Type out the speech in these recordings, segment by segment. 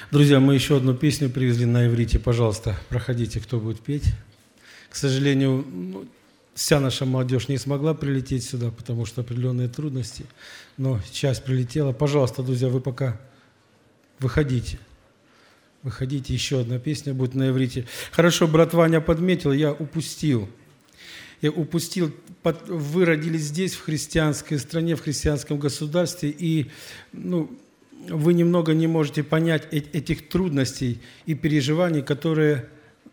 Друзья, мы еще одну песню привезли на иврите. Пожалуйста, проходите, кто будет петь. К сожалению, вся наша молодежь не смогла прилететь сюда, потому что определенные трудности, но часть прилетела. Пожалуйста, друзья, вы пока выходите. Выходите, еще одна песня будет на иврите. Хорошо, брат Ваня подметил, я упустил. Вы родились здесь, в христианской стране, в христианском государстве, и вы немного не можете понять этих трудностей и переживаний, которые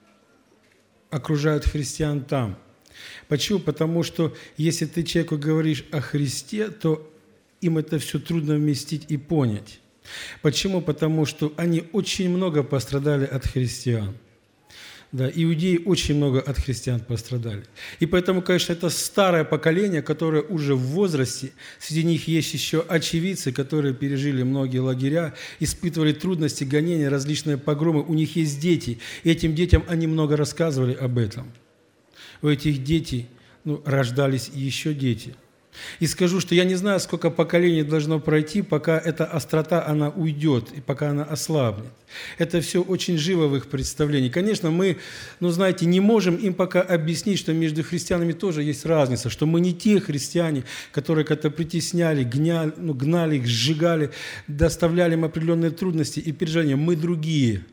окружают христиан там. Почему? Потому что если ты человеку говоришь о Христе, то им это все трудно вместить и понять. Почему? Потому что они очень много пострадали от христиан. Да, иудеи очень много от христиан пострадали. И поэтому, конечно, это старое поколение, которое уже в возрасте, среди них есть еще очевидцы, которые пережили многие лагеря, испытывали трудности, гонения, различные погромы. У них есть дети, и этим детям они много рассказывали об этом. У этих детей рождались еще дети. И скажу, что я не знаю, сколько поколений должно пройти, пока эта острота, она уйдет, и пока она ослабнет. Это все очень живо в их представлении. Конечно, мы, не можем им пока объяснить, что между христианами тоже есть разница, что мы не те христиане, которые как-то притесняли, гнали их, сжигали, доставляли им определенные трудности и переживания. Мы другие.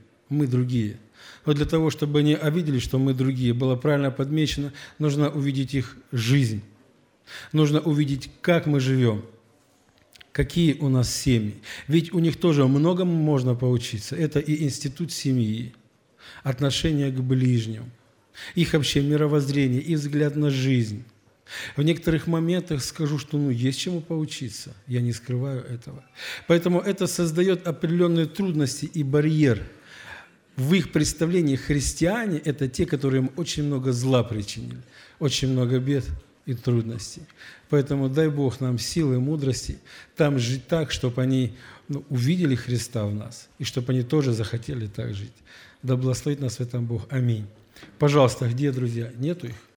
Но для того, чтобы они увидели, что мы другие, было правильно подмечено, нужно увидеть их жизнь. Нужно увидеть, как мы живем, какие у нас семьи. Ведь у них тоже многому можно поучиться. Это и институт семьи, отношение к ближним, их вообще мировоззрение и взгляд на жизнь. В некоторых моментах скажу, что есть чему поучиться. Я не скрываю этого. Поэтому это создает определенные трудности и барьер. В их представлении христиане – это те, которые им очень много зла причинили, очень много бед и трудностей. Поэтому дай Бог нам силы и мудрости там жить так, чтобы они увидели Христа в нас, и чтобы они тоже захотели так жить. Да благословит нас в этом Бог. Аминь. Пожалуйста, где друзья? Нету их?